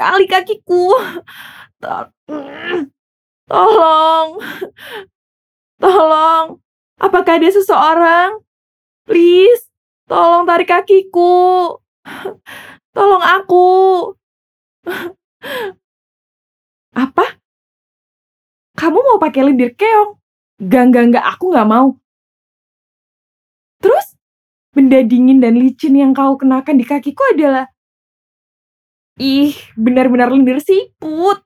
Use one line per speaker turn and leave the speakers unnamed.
sekali kakiku. Tolong, tolong. Apakah ada seseorang? Please, tolong tarik kakiku. Tolong aku. Apa? Kamu mau pakai lendir keong? Enggak, aku nggak mau. Terus, benda dingin dan licin yang kau kenakan di kakiku adalah... Ih, benar-benar lendir siput.